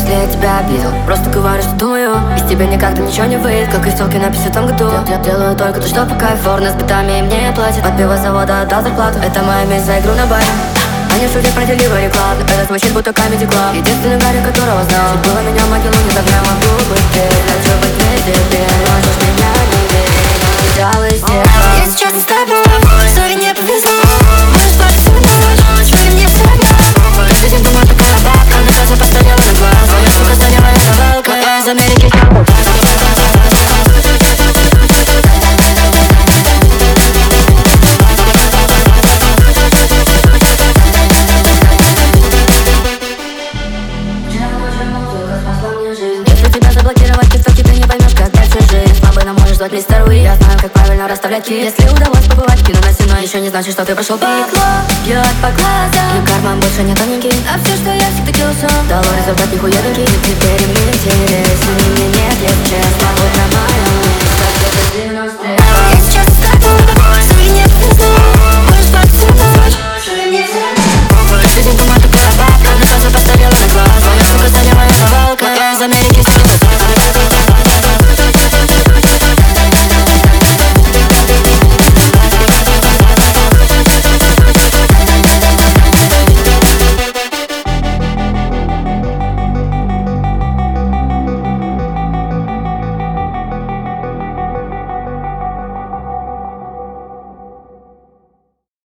если я тебя обидел. Просто говорю, что думаю, из тебя никогда ничего не выйдет, как из телки на 50-м году. Я делаю только то, что по кайфу. Форна с битами мне платит, от пивозавода отдал зарплату. Это моя месть за игру на баре. Они шутят про деливери клаб, это звучит будто Comedy Club. Единственный Гарри, которого знал, чуть было меня в могилу не загнал. Могу быть теперь, хочу быть вместе, ты можешь меня не верить. Взял и сделал. Я сейчас с тобой, сори, не повезло. Можешь плакать всю ночь, чуть мне все равно. Каждый день думаю, такая бабка, на глаза постарела на глаз. Моя сука сталевая собака, я из Америки. Если тебя заблокировать в ТикТоке, ты не поймешь, как дальше жить. Спокойно можешь звать мистер Уи. Я знаю, как правильно расставлять кит. Если удалось побывать в кино на стеной, еще не значит, что ты прошел пик. Бьет по глазам, и карман больше не тоненький. А все, что я всегда кился, дало результат нихуевенький. Теперь им интересен, и мне нет, если честно. Вот на моем месте, где-то 90.